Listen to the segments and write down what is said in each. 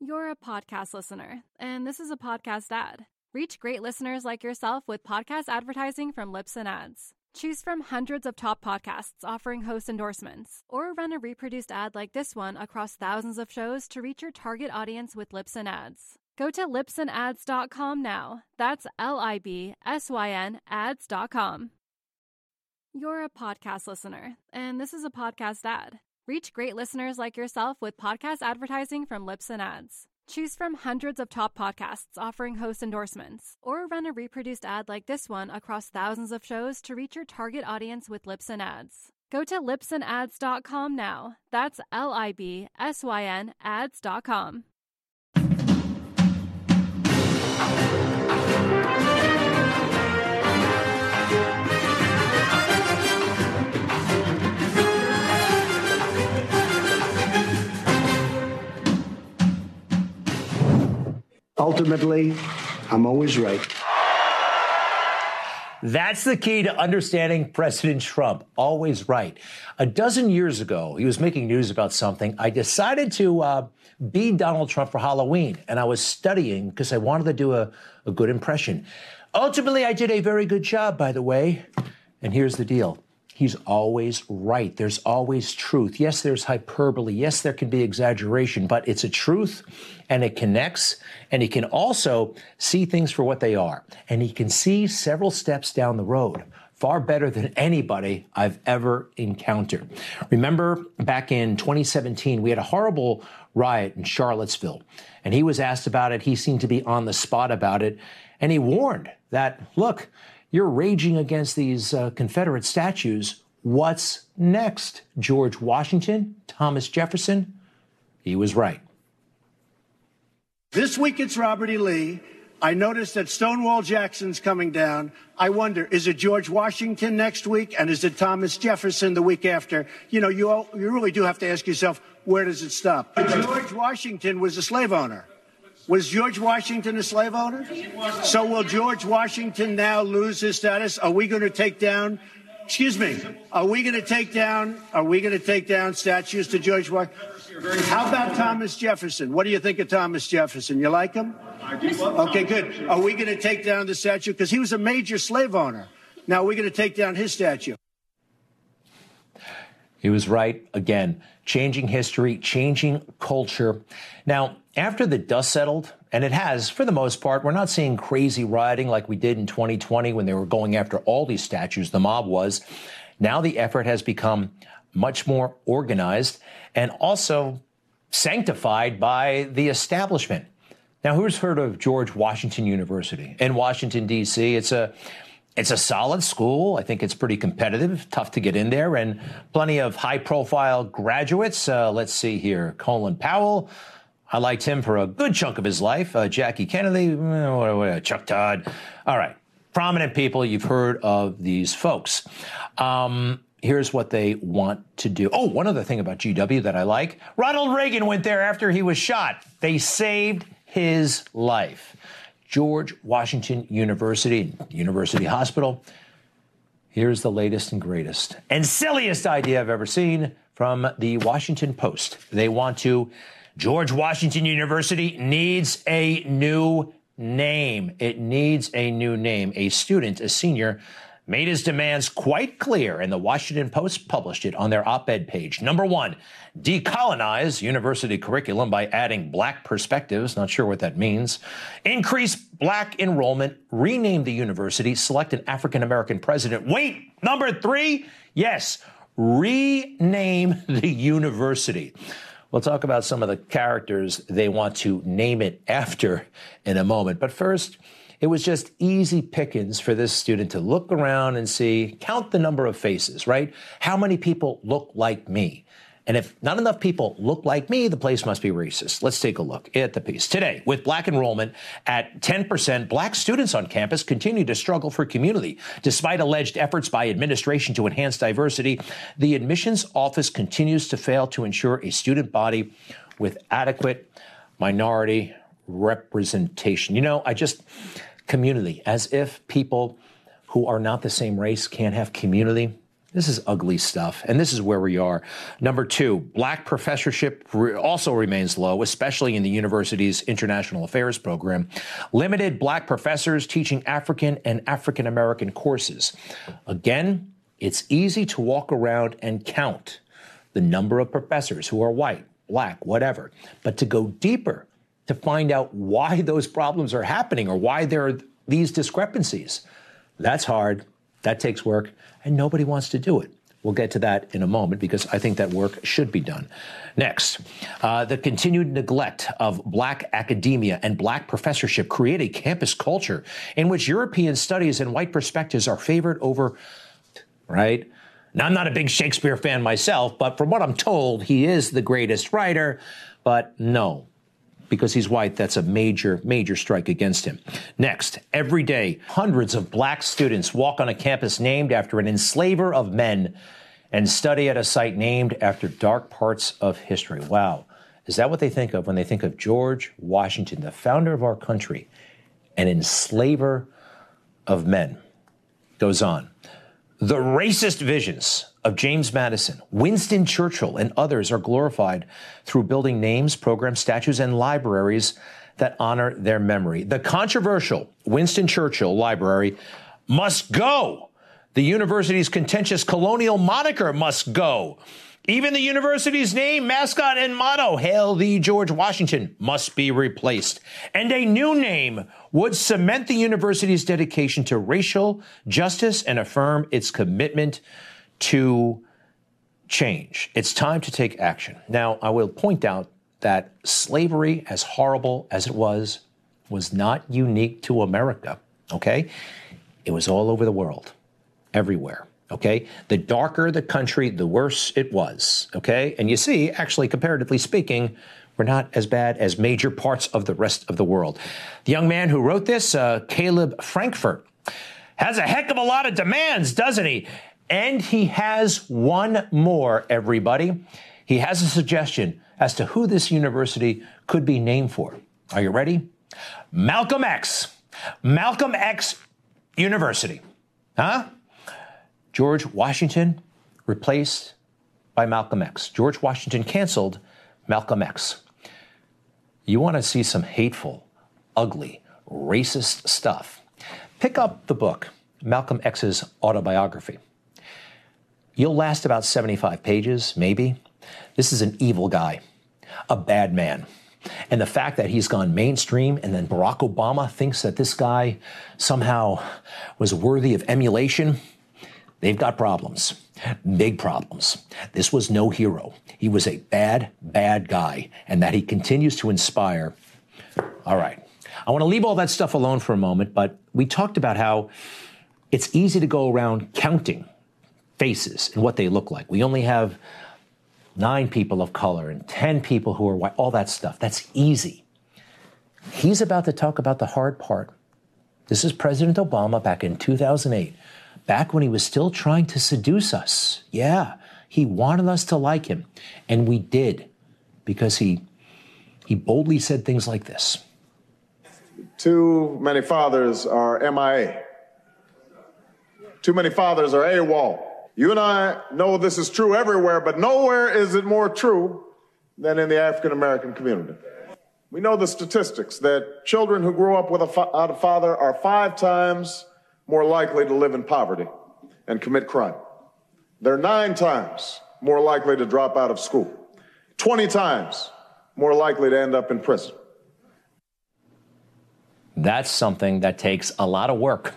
You're a podcast listener, and this is a podcast ad. Reach great listeners like yourself with podcast advertising from Libsyn Ads. Choose from hundreds of top podcasts offering host endorsements, or run a reproduced ad like this one across thousands of shows to reach your target audience with Libsyn Ads. Go to libsynads.com now. That's LIBSYN ads.com. You're a podcast listener, and this is a podcast ad. Reach great listeners like yourself with podcast advertising from Libsyn Ads. Choose from hundreds of top podcasts offering host endorsements, or run a reproduced ad like this one across thousands of shows to reach your target audience with Libsyn Ads. Go to libsynads.com now. That's LIBSYN ads.com. Ultimately, I'm always right. That's the key to understanding President Trump. Always right. A dozen years ago, he was making news about something. I decided to be Donald Trump for Halloween, and I was studying because I wanted to do a good impression. Ultimately, I did a very good job, by the way. And here's the deal. He's always right. There's always truth. Yes, there's hyperbole. Yes, there can be exaggeration, but it's a truth and it connects. And he can also see things for what they are. And he can see several steps down the road, far better than anybody I've ever encountered. Remember back in 2017, we had a horrible riot in Charlottesville, and he was asked about it. He seemed to be on the spot about it. And he warned that, look, you're raging against these Confederate statues. What's next? George Washington? Thomas Jefferson? He was right. This week it's Robert E. Lee. I noticed that Stonewall Jackson's coming down. I wonder, is it George Washington next week? And is it Thomas Jefferson the week after? You know, you really do have to ask yourself, where does it stop? George Washington was a slave owner. Was George Washington a slave owner? So will George Washington now lose his status? Are we going to take down, are we going to take down statues to George Washington? How about Thomas Jefferson? What do you think of Thomas Jefferson? You like him? I do love him. Okay, good. Are we going to take down the statue? Because he was a major slave owner. Now we're going to take down his statue. He was right again. Changing history, changing culture. Now, after the dust settled, and it has for the most part, we're not seeing crazy rioting like we did in 2020 when they were going after all these statues. The mob was. Now the effort has become much more organized and also sanctified by the establishment. Now, who's heard of George Washington University in Washington, D.C.? It's a solid school. I think it's pretty competitive, tough to get in there, and plenty of high-profile graduates. Let's see here. Colin Powell. I liked him for a good chunk of his life. Jackie Kennedy, Chuck Todd. All right. Prominent people. You've heard of these folks. Here's what they want to do. Oh, one other thing about GW that I like. Ronald Reagan went there after he was shot. They saved his life. George Washington University, University Hospital. Here's the latest and greatest and silliest idea I've ever seen from the Washington Post. They want to, George Washington University needs a new name. It needs a new name. A student, a senior, made his demands quite clear, and the Washington Post published it on their op-ed page. Number one, decolonize university curriculum by adding black perspectives. Not sure what that means. Increase black enrollment. Rename the university. Select an African-American president. Wait, number three, yes, rename the university. We'll talk about some of the characters they want to name it after in a moment. But first, it was just easy pickings for this student to look around and see, count the number of faces, right? How many people look like me? And if not enough people look like me, the place must be racist. Let's take a look at the piece. Today, with black enrollment at 10%, black students on campus continue to struggle for community. Despite alleged efforts by administration to enhance diversity, the admissions office continues to fail to ensure a student body with adequate minority representation. You know, community, as if people who are not the same race can't have community. This is ugly stuff, and this is where we are. Number 2, black professorship also remains low, especially in the university's international affairs program. Limited black professors teaching African and African American courses. Again, it's easy to walk around and count the number of professors who are white, black, whatever, but to go deeper, to find out why those problems are happening or why there are these discrepancies, that's hard. That takes work, and nobody wants to do it. We'll get to that in a moment because I think that work should be done. Next, the continued neglect of black academia and black professorship create a campus culture in which European studies and white perspectives are favored over, right? Now, I'm not a big Shakespeare fan myself, but from what I'm told, he is the greatest writer. But no, because he's white, that's a major, major strike against him. Next, every day, hundreds of black students walk on a campus named after an enslaver of men and study at a site named after dark parts of history. Wow. Is that what they think of when they think of George Washington, the founder of our country, an enslaver of men? Goes on. The racist visions of James Madison, Winston Churchill, and others are glorified through building names, programs, statues, and libraries that honor their memory. The controversial Winston Churchill Library must go. The university's contentious colonial moniker must go. Even the university's name, mascot, and motto, Hail Thee George Washington, must be replaced. And a new name would cement the university's dedication to racial justice and affirm its commitment to change. It's time to take action. Now, I will point out that slavery, as horrible as it was not unique to America, okay? It was all over the world, everywhere. Okay, the darker the country, the worse it was. Okay, and you see, actually, comparatively speaking, we're not as bad as major parts of the rest of the world. The young man who wrote this, Caleb Frankfurt, has a heck of a lot of demands, doesn't he? And he has one more, everybody. He has a suggestion as to who this university could be named for. Are you ready? Malcolm X. Malcolm X University. Huh? George Washington replaced by Malcolm X. George Washington canceled Malcolm X. You want to see some hateful, ugly, racist stuff? Pick up the book, Malcolm X's autobiography. You'll last about 75 pages, maybe. This is an evil guy, a bad man. And the fact that he's gone mainstream and then Barack Obama thinks that this guy somehow was worthy of emulation, they've got problems, big problems. This was no hero. He was a bad, bad guy, and that he continues to inspire. All right. I want to leave all that stuff alone for a moment, but we talked about how it's easy to go around counting faces and what they look like. We only have 9 people of color and 10 people who are white, all that stuff. That's easy. He's about to talk about the hard part. This is President Obama back in 2008. Back when he was still trying to seduce us. Yeah, he wanted us to like him. And we did, because he boldly said things like this. Too many fathers are MIA. Too many fathers are AWOL. You and I know this is true everywhere, but nowhere is it more true than in the African American community. We know the statistics that children who grow up without a father are 5 times more likely to live in poverty and commit crime. They're 9 times more likely to drop out of school, 20 times more likely to end up in prison. That's something that takes a lot of work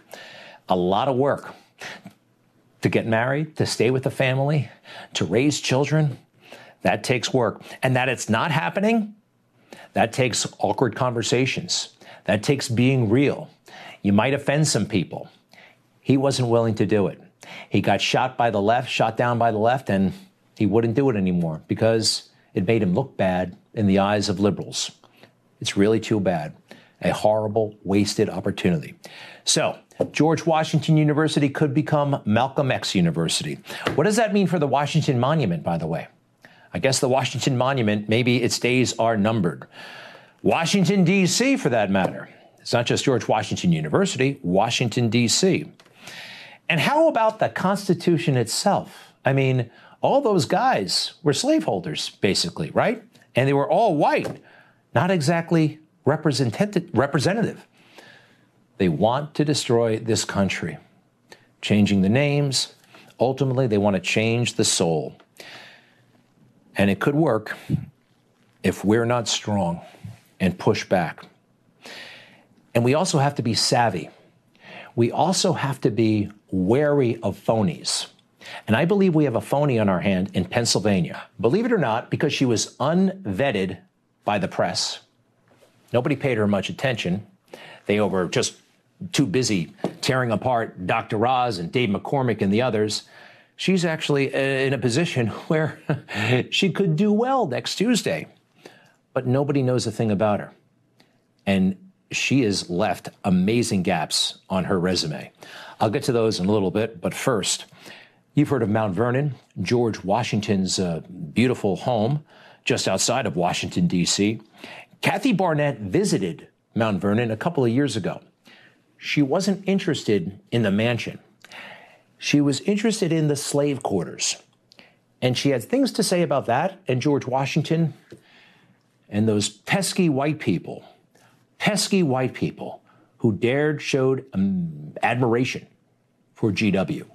to get married, to stay with a family, to raise children. That takes work. And that it's not happening, that takes awkward conversations. That takes being real. You might offend some people. He wasn't willing to do it. He got shot down by the left, and he wouldn't do it anymore because it made him look bad in the eyes of liberals. It's really too bad. A horrible, wasted opportunity. So, George Washington University could become Malcolm X University. What does that mean for the Washington Monument, by the way? I guess the Washington Monument, maybe its days are numbered. Washington, D.C., for that matter. It's not just George Washington University, Washington, D.C. And how about the Constitution itself? I mean, all those guys were slaveholders, basically, right? And they were all white, not exactly representative. They want to destroy this country, changing the names. Ultimately, they want to change the soul. And it could work if we're not strong and push back. And we also have to be savvy. We also have to be wary of phonies. And I believe we have a phony on our hand in Pennsylvania. Believe it or not, because she was unvetted by the press. Nobody paid her much attention. They were just too busy tearing apart Dr. Oz and Dave McCormick and the others. She's actually in a position where she could do well next Tuesday. But nobody knows a thing about her. And she has left amazing gaps on her resume. I'll get to those in a little bit, but first, you've heard of Mount Vernon, George Washington's beautiful home just outside of Washington, D.C. Kathy Barnett visited Mount Vernon a couple of years ago. She wasn't interested in the mansion. She was interested in the slave quarters. And she had things to say about that and George Washington and those pesky white people who showed admiration for GW.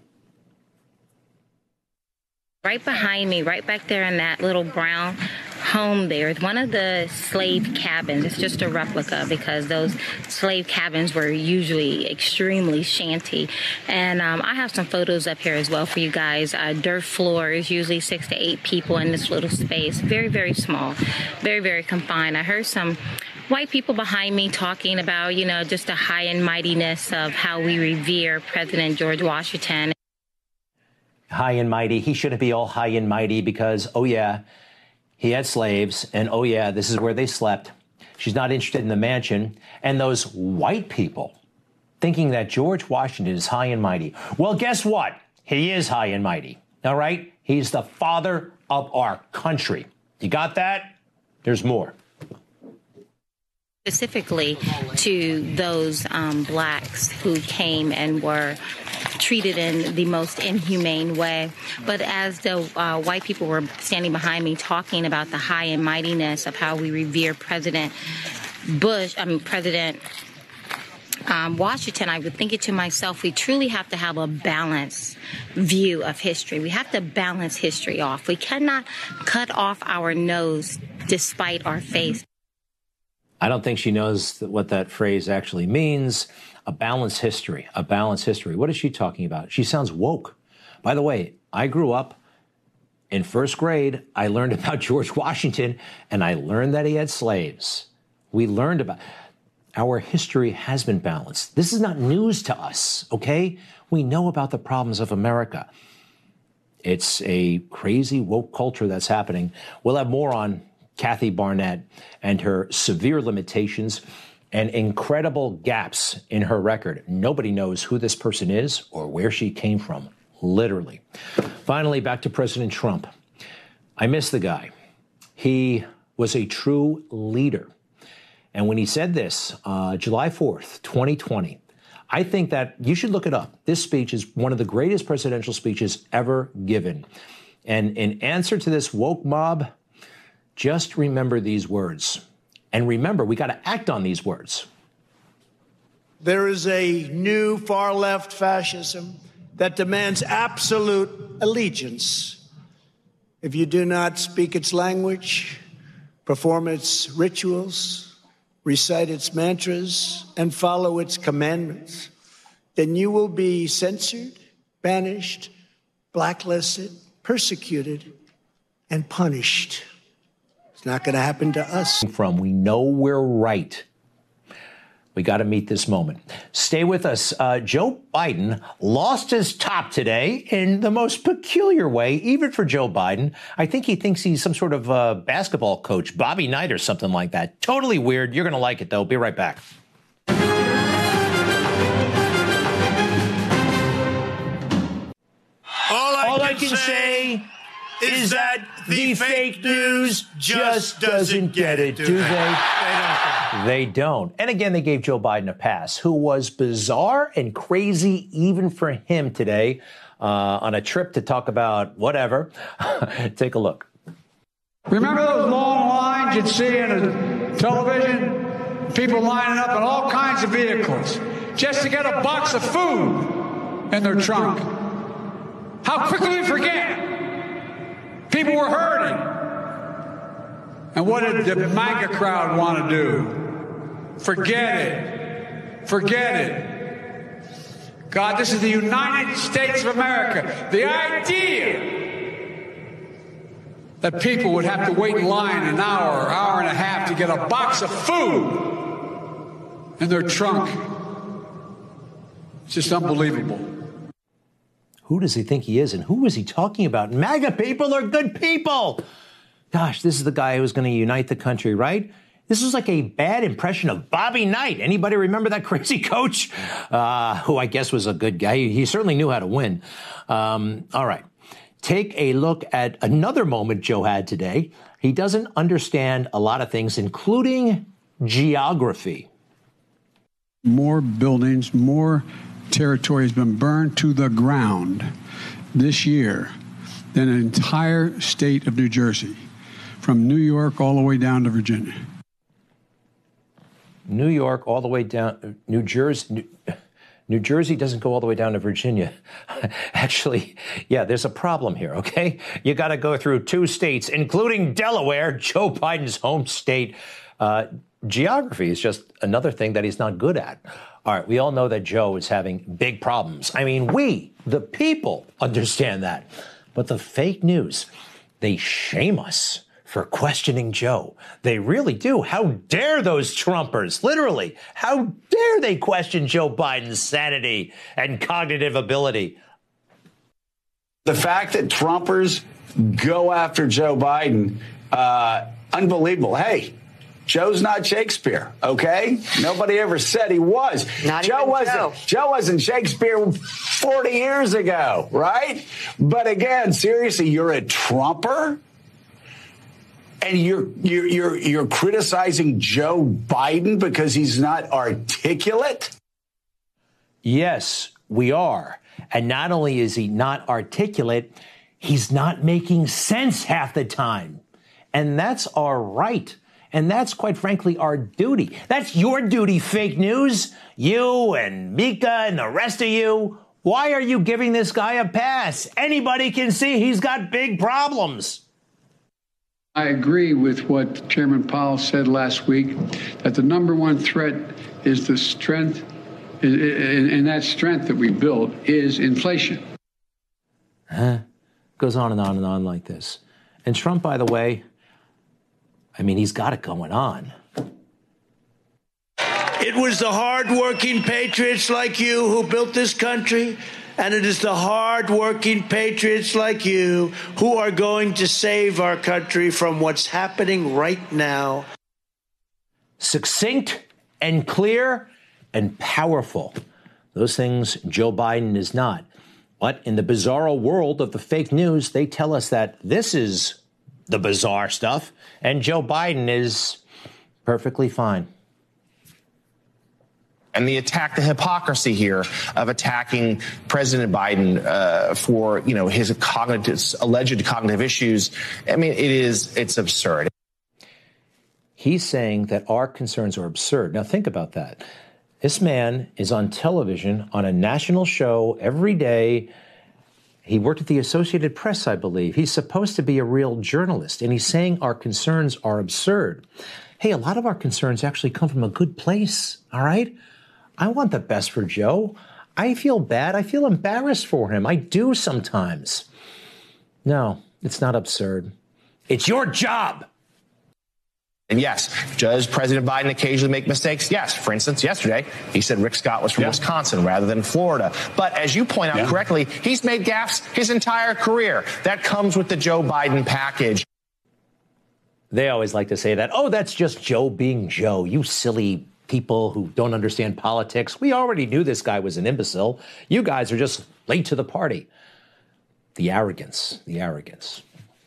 Right behind me, right back there in that little brown home there, is one of the slave cabins. It's just a replica because those slave cabins were usually extremely shanty. And I have some photos up here as well for you guys. Dirt floors, usually 6 to 8 people in this little space. Very, very small, very, very confined. I heard some white people behind me talking about, just the high and mightiness of how we revere President George Washington. High and mighty. He shouldn't be all high and mighty because, oh yeah, he had slaves, and oh yeah, this is where they slept. She's not interested in the mansion. And those white people thinking that George Washington is high and mighty. Well, guess what? He is high and mighty. All right? He's the father of our country. You got that? There's more. Specifically to those blacks who came and were treated in the most inhumane way. But as the white people were standing behind me talking about the high and mightiness of how we revere President Washington, I would think it to myself, we truly have to have a balanced view of history. We have to balance history off. We cannot cut off our nose despite our face. I don't think she knows what that phrase actually means. A balanced history, a balanced history. What is she talking about? She sounds woke. By the way, I grew up in first grade. I learned about George Washington, and I learned that he had slaves. We learned about our history has been balanced. This is not news to us, okay? We know about the problems of America. It's a crazy woke culture that's happening. We'll have more on Kathy Barnett and her severe limitations and incredible gaps in her record. Nobody knows who this person is or where she came from, literally. Finally, back to President Trump. I miss the guy. He was a true leader. And when he said this, July 4th, 2020, I think that you should look it up. This speech is one of the greatest presidential speeches ever given. And in answer to this woke mob, just remember these words. And remember, we got to act on these words. There is a new far-left fascism that demands absolute allegiance. If you do not speak its language, perform its rituals, recite its mantras, and follow its commandments, then you will be censored, banished, blacklisted, persecuted, and punished. It's not going to happen to us. We know we're right. We got to meet this moment. Stay with us. Joe Biden lost his top today in the most peculiar way, even for Joe Biden. I think he thinks he's some sort of basketball coach, Bobby Knight or something like that. Totally weird. You're going to like it, though. Be right back. All I can say is that the fake news just doesn't get it, do they? They don't. And again, they gave Joe Biden a pass, who was bizarre and crazy even for him today on a trip to talk about whatever. Take a look. Remember those long lines you'd see on the television? People lining up in all kinds of vehicles just to get a box of food in their trunk. How quickly we forget. People were hurting. And what did the MAGA crowd want to do? Forget it. Forget it. God, this is the United States of America. The idea that people would have to wait in line an hour, hour and a half to get a box of food in their trunk. It's just unbelievable. Who does he think he is, and who is he talking about? MAGA people are good people. Gosh, this is the guy who's going to unite the country, right? This was like a bad impression of Bobby Knight. Anybody remember that crazy coach? Who I guess was a good guy. He certainly knew how to win. All right. Take a look at another moment Joe had today. He doesn't understand a lot of things, including geography. More buildings, more territory has been burned to the ground this year than an entire state of New Jersey, from New York all the way down to Virginia. New York all the way down, New Jersey. New Jersey doesn't go all the way down to Virginia. Actually, yeah, there's a problem here, okay? You got to go through two states, including Delaware, Joe Biden's home state. Geography is just another thing that he's not good at. All right, we all know that Joe is having big problems. I mean, we, the people, understand that. But the fake news, they shame us for questioning Joe. They really do. How dare those Trumpers, literally, how dare they question Joe Biden's sanity and cognitive ability? The fact that Trumpers go after Joe Biden, unbelievable. Hey, Joe's not Shakespeare, okay? Nobody ever said he was. Joe wasn't Shakespeare 40 years ago, right? But again, seriously, you're a Trumper? And you're criticizing Joe Biden because he's not articulate? Yes, we are. And not only is he not articulate, he's not making sense half the time. And that's our right. And that's, quite frankly, our duty. That's your duty, fake news. You and Mika and the rest of you. Why are you giving this guy a pass? Anybody can see he's got big problems. I agree with what Chairman Powell said last week, that the number one threat is the strength, and that strength that we built is inflation. Goes on and on and on like this. And Trump, by the way, I mean, he's got it going on. It was the hard-working patriots like you who built this country, and it is the hard-working patriots like you who are going to save our country from what's happening right now. Succinct and clear and powerful. Those things Joe Biden is not. But in the bizarro world of the fake news, they tell us that this is the bizarre stuff, and Joe Biden is perfectly fine. And the hypocrisy here of attacking President Biden for, his alleged cognitive issues. I mean, it's absurd. He's saying that our concerns are absurd. Now, think about that. This man is on television on a national show every day. He worked at the Associated Press, I believe. He's supposed to be a real journalist, and he's saying our concerns are absurd. Hey, a lot of our concerns actually come from a good place, all right? I want the best for Joe. I feel bad. I feel embarrassed for him. I do sometimes. No, it's not absurd. It's your job. And yes, does President Biden occasionally make mistakes? Yes. For instance, yesterday, he said Rick Scott was from Wisconsin rather than Florida. But as you point out correctly, he's made gaffes his entire career. That comes with the Joe Biden package. They always like to say that, oh, that's just Joe being Joe. You silly people who don't understand politics. We already knew this guy was an imbecile. You guys are just late to the party. The arrogance, the arrogance.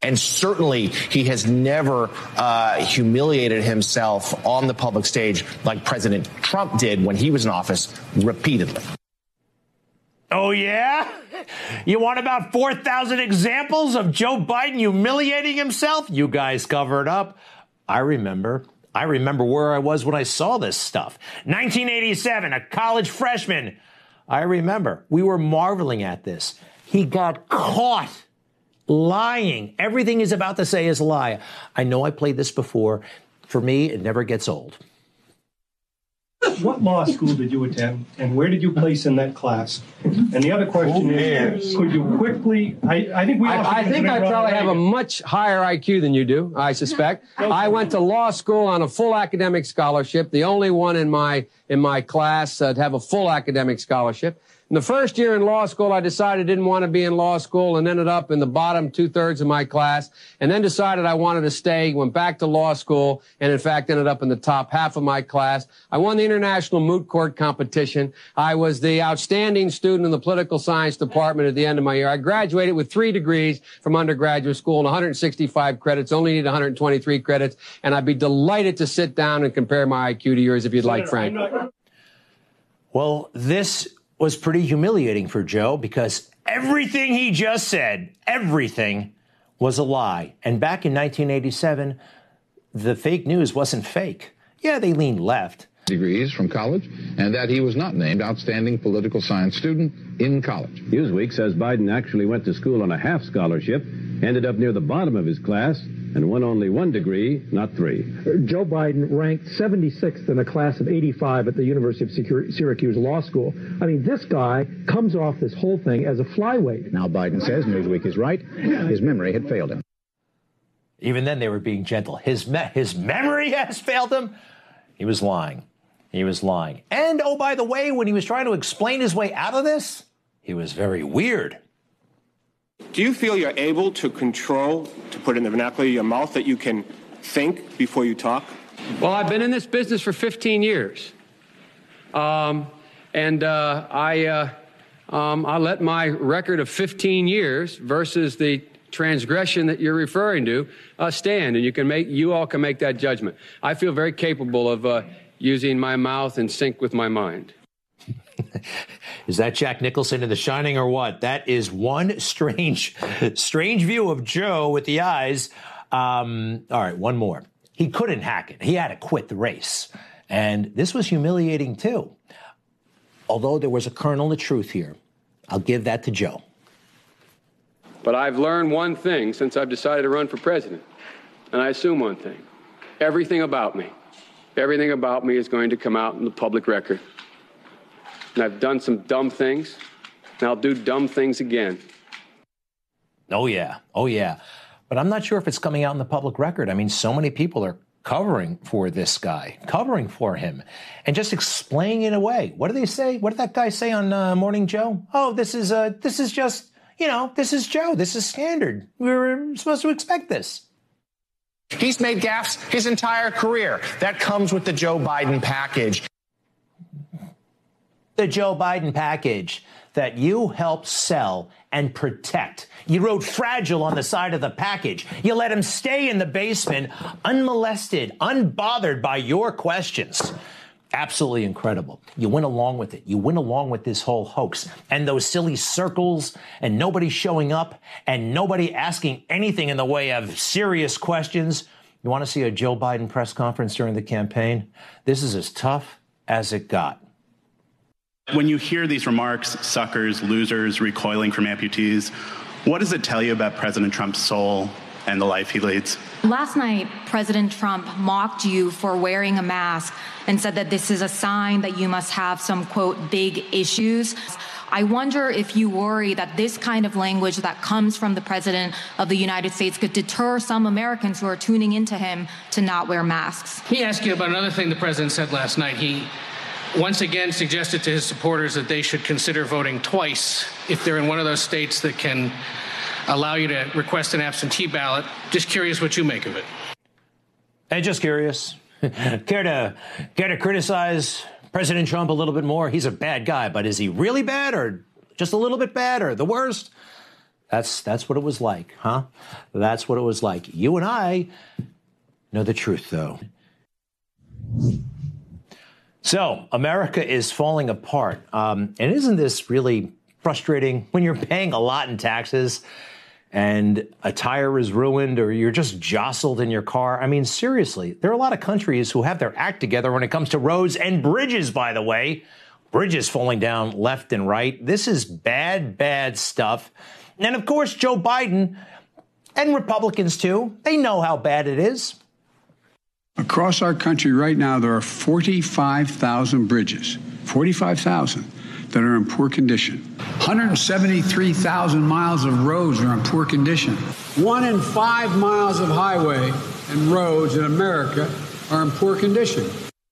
And certainly he has never humiliated himself on the public stage like President Trump did when he was in office repeatedly. Oh, yeah? You want about 4,000 examples of Joe Biden humiliating himself? You guys cover it up. I remember where I was when I saw this stuff. 1987, a college freshman. I remember. We were marveling at this. He got caught lying. Everything he's about to say is a lie. I know I played this before. For me, it never gets old. What law school did you attend, and where did you place in that class? And the other question is, could you quickly, I think I probably have a much higher IQ than you do, I suspect. I went to law school on a full academic scholarship, the only one in my class to have a full academic scholarship. In the first year in law school, I decided I didn't want to be in law school and ended up in the bottom 2/3 of my class, and then decided I wanted to stay, went back to law school, and in fact ended up in the top half of my class. I won the International Moot Court competition. I was the outstanding student in the political science department at the end of my year. I graduated with 3 degrees from undergraduate school and 165 credits, only need 123 credits, and I'd be delighted to sit down and compare my IQ to yours if you'd like, Frank. Well, this was pretty humiliating for Joe because everything he just said, everything was a lie. And back in 1987, the fake news wasn't fake. Yeah, they leaned left. Degrees from college, and that he was not named outstanding political science student in college. Newsweek says Biden actually went to school on a half scholarship, ended up near the bottom of his class, and won only 1 degree, not 3. Joe Biden ranked 76th in a class of 85 at the University of Syracuse Law School. I mean, this guy comes off this whole thing as a flyweight. Now Biden says Newsweek is right. His memory had failed him. Even then, they were being gentle. His memory has failed him. He was lying. He was lying. And, oh, by the way, when he was trying to explain his way out of this, he was very weird. Do you feel you're able to control, to put in the vernacular of your mouth, that you can think before you talk? Well, I've been in this business for 15 years. I let my record of 15 years versus the transgression that you're referring to stand, and you all can make that judgment. I feel very capable of using my mouth in sync with my mind. Is that Jack Nicholson in The Shining or what? That is one strange view of Joe with the eyes. All right, one more. He couldn't hack it. He had to quit the race. And this was humiliating, too. Although there was a kernel of truth here. I'll give that to Joe. But I've learned one thing since I've decided to run for president. And I assume one thing. Everything about me is going to come out in the public record. And I've done some dumb things, and I'll do dumb things again. Oh, yeah. But I'm not sure if it's coming out in the public record. I mean, so many people are covering for this guy, covering for him, and just explaining it away. What do they say? What did that guy say on Morning Joe? Oh, this is just, this is Joe. This is standard. We were supposed to expect this. He's made gaffes his entire career. That comes with the Joe Biden package. The Joe Biden package that you helped sell and protect. You wrote fragile on the side of the package. You let him stay in the basement, unmolested, unbothered by your questions. Absolutely incredible. You went along with it. You went along with this whole hoax and those silly circles and nobody showing up and nobody asking anything in the way of serious questions. You want to see a Joe Biden press conference during the campaign? This is as tough as it got. When you hear these remarks, suckers, losers, recoiling from amputees, what does it tell you about President Trump's soul and the life he leads? Last night, President Trump mocked you for wearing a mask and said that this is a sign that you must have some, quote, big issues. I wonder if you worry that this kind of language that comes from the President of the United States could deter some Americans who are tuning into him to not wear masks. He asked you about another thing the President said last night. He once again suggested to his supporters that they should consider voting twice if they're in one of those states that can allow you to request an absentee ballot. Just curious what you make of it. Hey, just curious. Care to criticize President Trump a little bit more? He's a bad guy, but is he really bad or just a little bit bad or the worst? That's what it was like, huh? That's what it was like. You and I know the truth, though. So America is falling apart. And isn't this really frustrating when you're paying a lot in taxes and a tire is ruined or you're just jostled in your car? I mean, seriously, there are a lot of countries who have their act together when it comes to roads and bridges, by the way. Bridges falling down left and right. This is bad, bad stuff. And of course, Joe Biden and Republicans, too, they know how bad it is. Across our country right now, there are 45,000 bridges, 45,000 that are in poor condition. 173,000 miles of roads are in poor condition. 1 in 5 miles of highway and roads in America are in poor condition.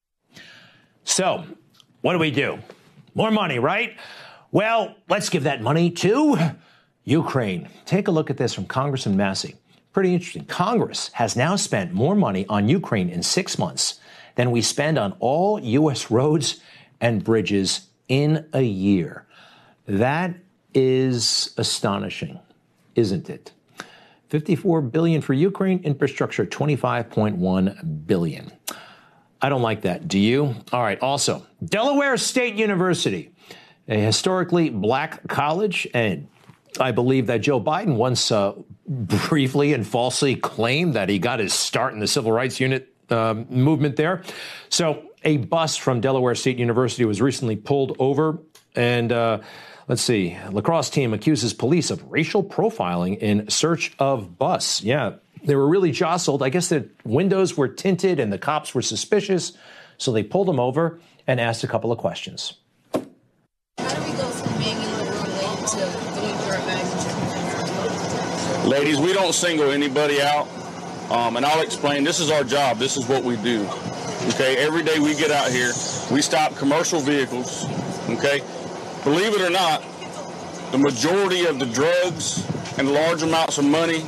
So, what do? More money, right? Well, let's give that money to Ukraine. Take a look at this from Congressman Massey. Pretty interesting. Congress has now spent more money on Ukraine in 6 months than we spend on all U.S. roads and bridges in a year. That is astonishing, isn't it? $54 billion for Ukraine, infrastructure $25.1 billion. I don't like that. Do you? All right. Also, Delaware State University, a historically black college, and I believe that Joe Biden once briefly and falsely claimed that he got his start in the civil rights movement there. So a bus from Delaware State University was recently pulled over. And let's see, lacrosse team accuses police of racial profiling in search of bus. Yeah, they were really jostled. I guess the windows were tinted and the cops were suspicious. So they pulled them over and asked a couple of questions. How do we go from being illiterate to doing direct bags? Ladies, we don't single anybody out. And I'll explain, this is our job. This is what we do. Okay, every day we get out here, we stop commercial vehicles. Okay, believe it or not, the majority of the drugs and large amounts of money,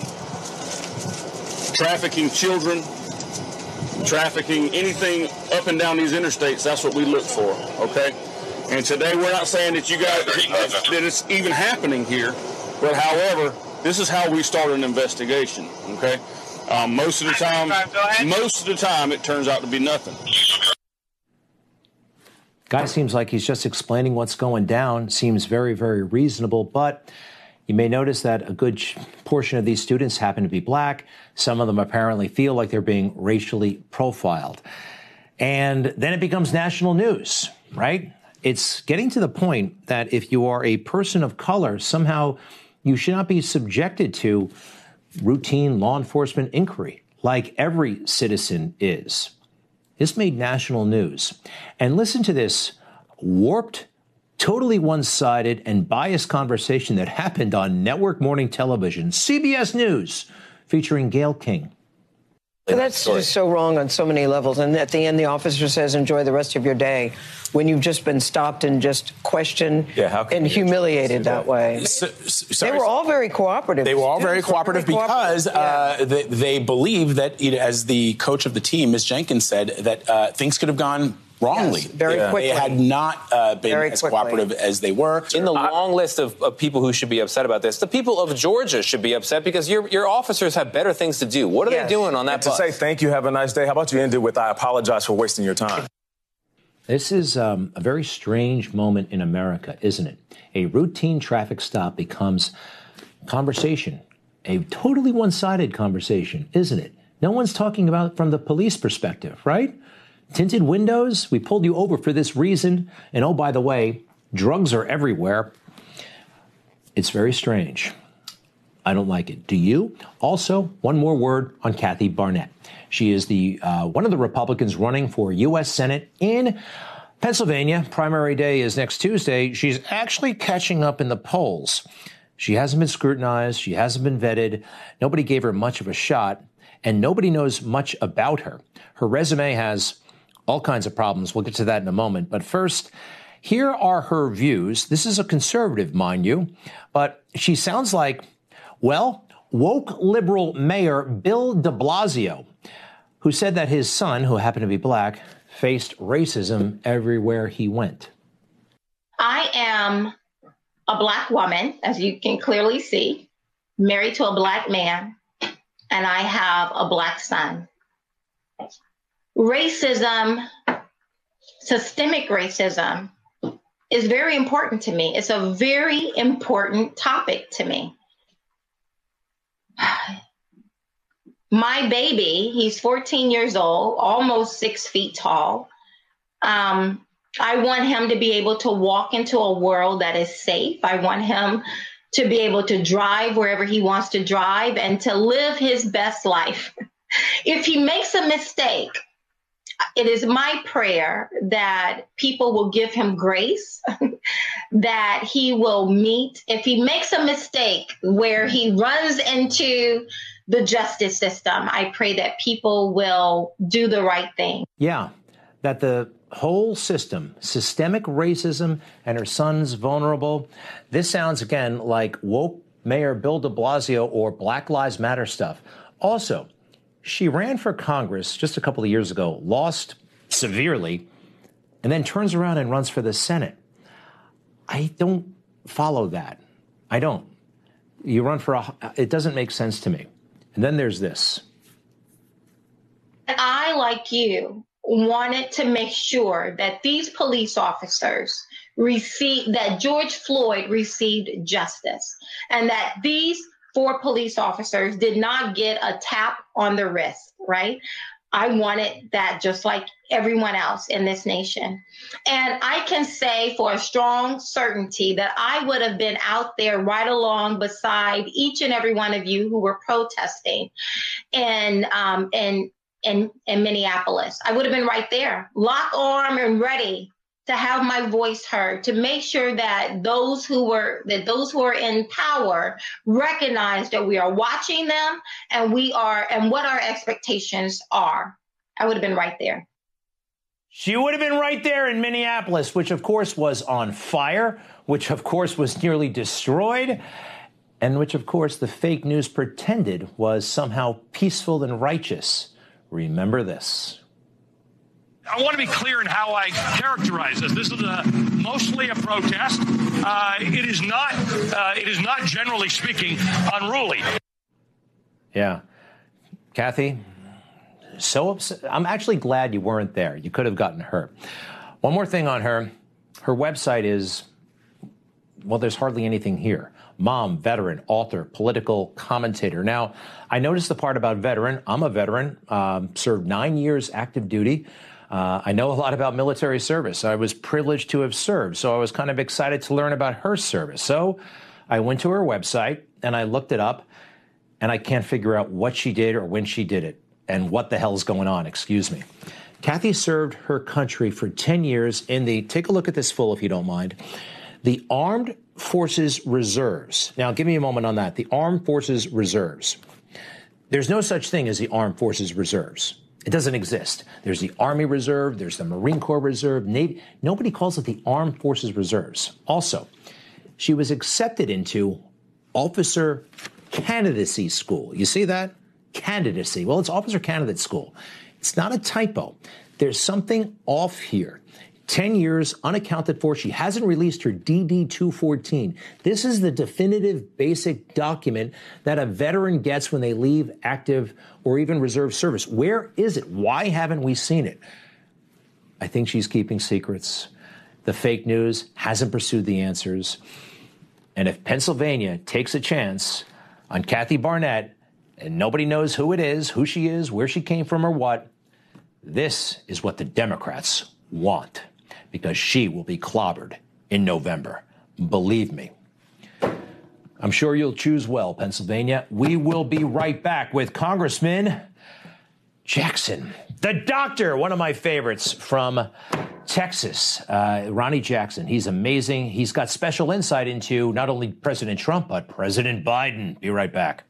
trafficking children, trafficking anything up and down these interstates, that's what we look for. Okay, and today we're not saying that you guys, that it's even happening here, but however, this is how we start an investigation. Okay. Most of the time, it turns out to be nothing. Guy seems like he's just explaining what's going down. Seems very, very reasonable. But you may notice that a good portion of these students happen to be black. Some of them apparently feel like they're being racially profiled. And then it becomes national news, right? It's getting to the point that if you are a person of color, somehow you should not be subjected to routine law enforcement inquiry like every citizen is. This made national news. And listen to this warped, totally one-sided and biased conversation that happened on network morning television, CBS News, featuring Gayle King. That's just so wrong on so many levels. And at the end, the officer says, enjoy the rest of your day, when you've just been stopped and just questioned and humiliated that way. They were all very cooperative. They were all very cooperative because they believe that, as the coach of the team, Ms. Jenkins said, that things could have gone wrongly. Yes, very quickly. They had not been as cooperative as they were. In the long list of people who should be upset about this, the people of Georgia should be upset because your officers have better things to do. What are they doing on that bus? To say thank you, have a nice day, how about you end it with I apologize for wasting your time? This is a very strange moment in America, isn't it? A routine traffic stop becomes conversation, a totally one-sided conversation, isn't it? No one's talking about it from the police perspective, right? Tinted windows, we pulled you over for this reason. And oh, by the way, drugs are everywhere. It's very strange. I don't like it. Do you? Also, one more word on Kathy Barnett. She is the one of the Republicans running for U.S. Senate in Pennsylvania. Primary day is next Tuesday. She's actually catching up in the polls. She hasn't been scrutinized. She hasn't been vetted. Nobody gave her much of a shot, and nobody knows much about her. Her resume has all kinds of problems. We'll get to that in a moment. But first, here are her views. This is a conservative, mind you, but she sounds like, well, woke liberal Mayor Bill de Blasio, who said that his son, who happened to be black, faced racism everywhere he went. I am a black woman, as you can clearly see. married to a Black man, and I have a Black son. Racism, systemic racism, is very important to me. It's a very important topic to me. My baby, he's 14 years old, almost 6 feet tall. I want him to be able to walk into a world that is safe. I want him to be able to drive wherever he wants to drive and to live his best life. If he makes a mistake, it is my prayer that people will give him grace, that he will meet. If he makes a mistake where he runs into the justice system, I pray that people will do the right thing. Yeah, that the whole system, systemic racism, and her son's vulnerable. This sounds, again, like woke Mayor Bill de Blasio or Black Lives Matter stuff. Also, she ran for Congress just a couple of years ago, lost severely, and then turns around and runs for the Senate. I don't follow that. I don't. You run for it doesn't make sense to me. And then there's this. I, like you, wanted to make sure that these police officers that George Floyd received justice, and that these 4 police officers did not get a tap on the wrist, right? I wanted that just like everyone else in this nation. And I can say for a strong certainty that I would have been out there right along beside each and every one of you who were protesting in Minneapolis. I would have been right there, lock arm and ready to have my voice heard, to make sure that those who are in power recognize that we are watching them and what our expectations are. I would have been right there. She would have been right there in Minneapolis, which of course was on fire, which of course was nearly destroyed, and which of course the fake news pretended was somehow peaceful and righteous. Remember this. I want to be clear in how I characterize this. This is mostly a protest. It is not, generally speaking, unruly. Yeah. Kathy, so upset. I'm actually glad you weren't there. You could have gotten hurt. One more thing on her. Her website is, well, there's hardly anything here. Mom, veteran, author, political commentator. Now, I noticed the part about veteran. I'm a veteran, served 9 years active duty. I know a lot about military service. I was privileged to have served, so I was kind of excited to learn about her service. So I went to her website and I looked it up, and I can't figure out what she did or when she did it and what the hell's going on, excuse me. Kathy served her country for 10 years in the, take a look at this full if you don't mind, the Armed Forces Reserves. Now, give me a moment on that. The Armed Forces Reserves. There's no such thing as the Armed Forces Reserves. It doesn't exist. There's the Army Reserve, there's the Marine Corps Reserve, Navy. Nobody calls it the Armed Forces Reserves. Also, she was accepted into Officer Candidacy School. You see that? Candidacy. Well, it's Officer Candidate School. It's not a typo. There's something off here. 10 years unaccounted for. She hasn't released her DD-214. This is the definitive basic document that a veteran gets when they leave active or even reserve service. Where is it? Why haven't we seen it? I think she's keeping secrets. The fake news hasn't pursued the answers. And if Pennsylvania takes a chance on Kathy Barnett and nobody knows who it is, who she is, where she came from or what, this is what the Democrats want. Because she will be clobbered in November. Believe me. I'm sure you'll choose well, Pennsylvania. We will be right back with Congressman Jackson, the doctor, one of my favorites from Texas, Ronnie Jackson. He's amazing. He's got special insight into not only President Trump, but President Biden. Be right back.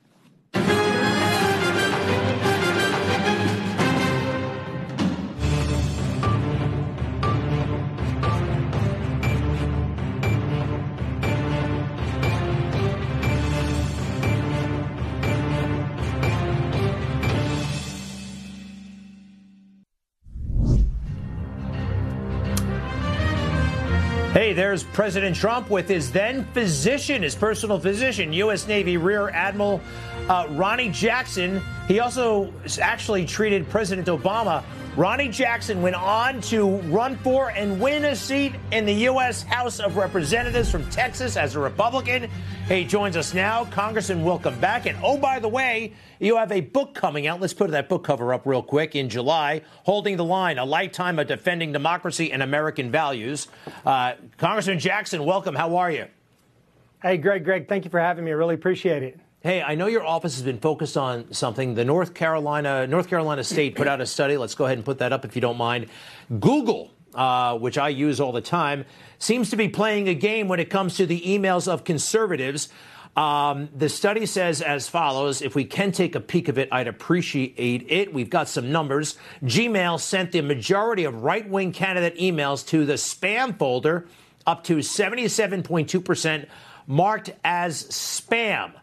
Hey, there's President Trump with his then physician, his personal physician, U.S. Navy Rear Admiral Ronnie Jackson. He also actually treated President Obama. Ronnie Jackson went on to run for and win a seat in the U.S. House of Representatives from Texas as a Republican. He joins us now. Congressman, welcome back. And oh, by the way, you have a book coming out. Let's put that book cover up real quick. In July, Holding the Line, A Lifetime of Defending Democracy and American Values. Congressman Jackson, welcome. How are you? Hey, Greg, thank you for having me. I really appreciate it. Hey, I know your office has been focused on something. The North Carolina State put out a study. Let's go ahead and put that up if you don't mind. Google, which I use all the time, seems to be playing a game when it comes to the emails of conservatives. The study says as follows. If we can take a peek of it, I'd appreciate it. We've got some numbers. Gmail sent the majority of right-wing candidate emails to the spam folder, up to 77.2% marked as spam.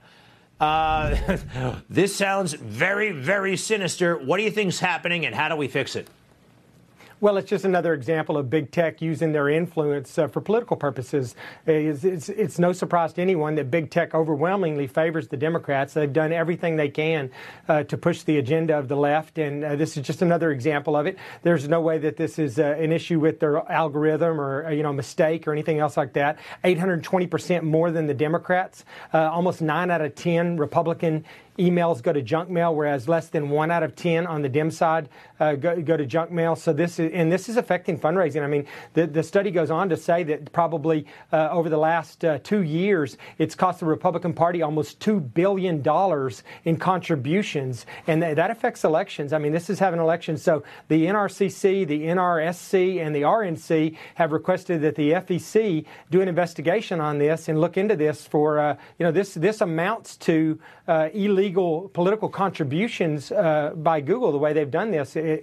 This sounds very, very sinister. What do you think's happening, and how do we fix it? Well, it's just another example of big tech using their influence for political purposes. It's no surprise to anyone that big tech overwhelmingly favors the Democrats. They've done everything they can to push the agenda of the left, and this is just another example of it. There's no way that this is an issue with their algorithm or mistake or anything else like that. 820% more than the Democrats. Almost 9 out of 10 Republican emails go to junk mail, whereas less than 1 out of 10 on the Dem side go to junk mail. So this is affecting fundraising. I mean, the study goes on to say that probably over the last 2 years, it's cost the Republican Party almost $2 billion in contributions, and that affects elections. I mean, this is having elections. So the NRCC, the NRSC, and the RNC have requested that the FEC do an investigation on this and look into this for, this amounts to illegal political contributions by Google, the way they've done this at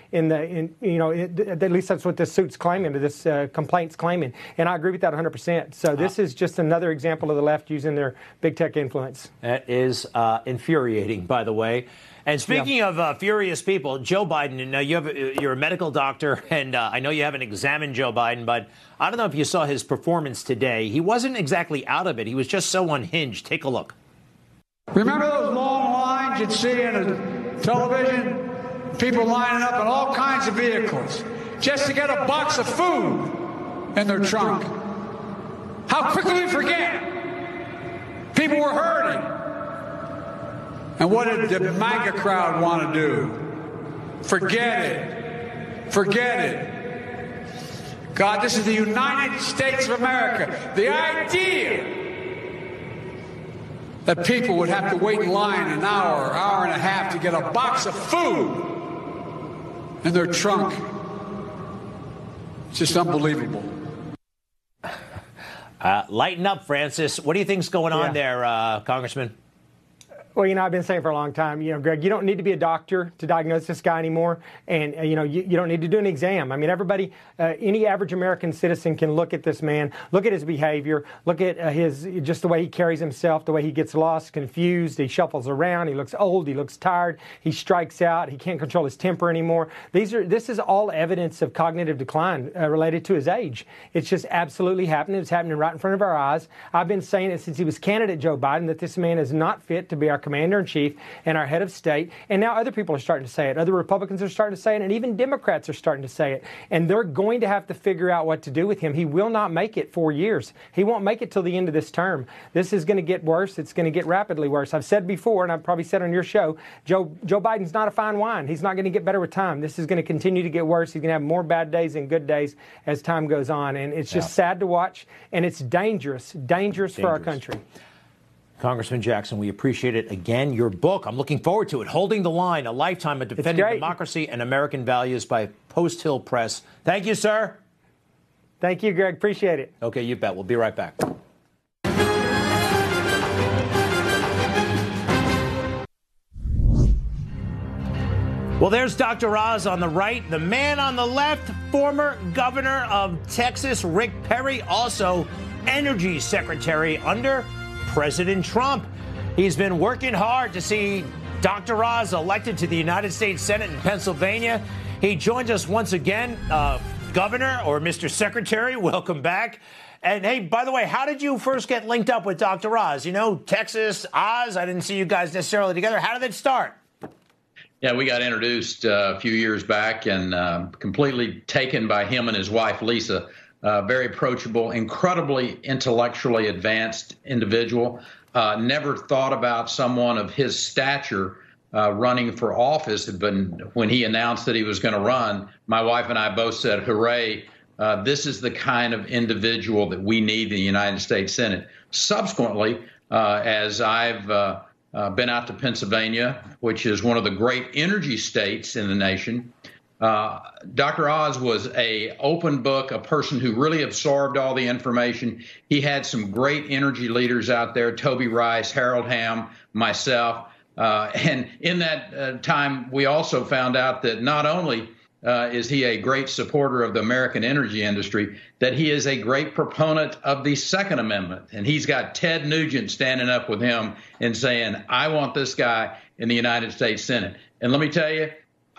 least that's what this suit's claiming, or this complaint's claiming. And I agree with that 100%. So this is just another example of the left using their big tech influence. That is infuriating, by the way. And speaking of furious people, Joe Biden, now you're a medical doctor, and I know you haven't examined Joe Biden, but I don't know if you saw his performance today. He wasn't exactly out of it. He was just so unhinged. Take a look. Remember those long lines you'd see on the television? People lining up in all kinds of vehicles just to get a box of food in their trunk. How quickly we forget. People were hurting. And what did the MAGA crowd want to do? Forget it. Forget it. God, this is the United States of America. The idea that people would have to wait in line an hour, hour and a half to get a box of food in their trunk. It's just unbelievable. Lighten up, Francis. What do you think's going on there, Congressman? Well, I've been saying for a long time, Greg, you don't need to be a doctor to diagnose this guy anymore. And, you don't need to do an exam. I mean, everybody, any average American citizen can look at this man, look at his behavior, look at just the way he carries himself, the way he gets lost, confused, he shuffles around, he looks old, he looks tired, he strikes out, he can't control his temper anymore. This is all evidence of cognitive decline related to his age. It's just absolutely happening. It's happening right in front of our eyes. I've been saying it since he was candidate Joe Biden, that this man is not fit to be our commander-in-chief and our head of state. And now other people are starting to say it. Other Republicans are starting to say it, and even Democrats are starting to say it. And they're going to have to figure out what to do with him. He will not make it 4 years. He won't make it till the end of this term. This is going to get worse. It's going to get rapidly worse. I've said before, and I've probably said on your show, Joe Biden's not a fine wine. He's not going to get better with time. This is going to continue to get worse. He's going to have more bad days than good days as time goes on. And it's just sad to watch, and it's dangerous for our country. Congressman Jackson, we appreciate it. Again, your book, I'm looking forward to it. Holding the Line, A Lifetime of Defending Democracy and American Values by Post Hill Press. Thank you, sir. Thank you, Greg. Appreciate it. Okay, you bet. We'll be right back. Well, there's Dr. Oz on the right. The man on the left, former governor of Texas, Rick Perry, also energy secretary under President Trump. He's been working hard to see Dr. Oz elected to the United States Senate in Pennsylvania. He joins us once again. Got Governor or Mr. Secretary, welcome back. And hey, by the way, how did you first get linked up with Dr. Oz? You know, Texas, Oz, I didn't see you guys necessarily together. How did it start? Yeah, we got introduced a few years back and completely taken by him and his wife, Lisa. Very approachable, incredibly intellectually advanced individual. Never thought about someone of his stature running for office. But when he announced that he was going to run, my wife and I both said, hooray. This is the kind of individual that we need in the United States Senate. Subsequently, as I've been out to Pennsylvania, which is one of the great energy states in the nation, Dr. Oz was an open book, a person who really absorbed all the information. He had some great energy leaders out there, Toby Rice, Harold Hamm, myself. And in that time, we also found out that not only is he a great supporter of the American energy industry, that he is a great proponent of the Second Amendment. And he's got Ted Nugent standing up with him and saying, I want this guy in the United States Senate. And let me tell you,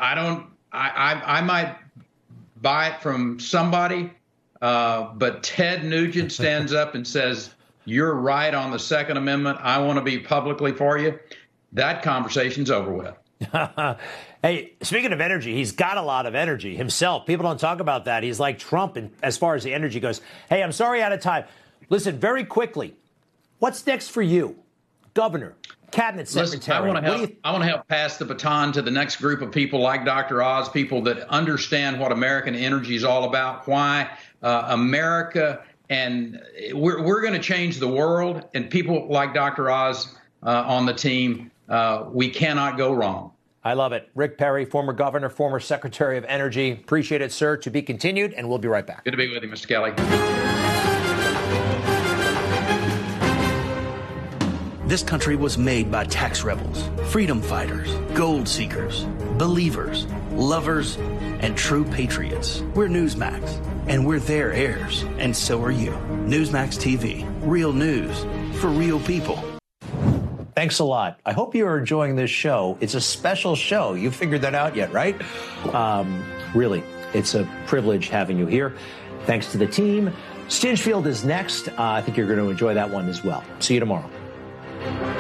I might buy it from somebody, but Ted Nugent stands up and says, you're right on the Second Amendment. I want to be publicly for you. That conversation's over with. Hey, speaking of energy, he's got a lot of energy himself. People don't talk about that. He's like Trump as far as the energy goes. Hey, I'm sorry, out of time. Listen, very quickly, what's next for you? Governor, cabinet secretary. Listen, I want to help pass the baton to the next group of people like Dr. Oz, people that understand what American energy is all about, why America, and we're going to change the world, and people like Dr. Oz on the team, we cannot go wrong. I love it. Rick Perry, former governor, former secretary of energy. Appreciate it, sir. To be continued, and we'll be right back. Good to be with you, Mr. Kelly. This country was made by tax rebels, freedom fighters, gold seekers, believers, lovers, and true patriots. We're Newsmax, and we're their heirs, and so are you. Newsmax TV, real news for real people. Thanks a lot. I hope you're enjoying this show. It's a special show. You figured that out yet, right? Really, it's a privilege having you here. Thanks to the team. Stinchfield is next. I think you're going to enjoy that one as well. See you tomorrow.